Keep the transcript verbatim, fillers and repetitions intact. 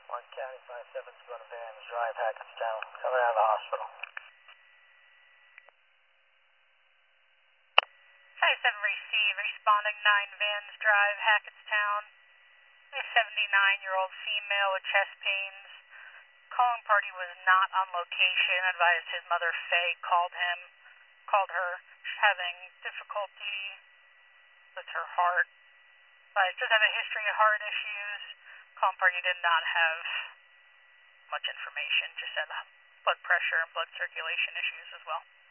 one County five seven's going to Vans Drive, Hackettstown, coming out of the hospital. five seven receive, responding nine Vans Drive, Hackettstown. A seventy-nine-year-old female with chest pains. Calling party was not on location. Advised his mother, Faye, called him, called her. She's having difficulty with her heart. But does have a history of heart issues. Calling party did not have much information. Just had blood pressure and blood circulation issues as well.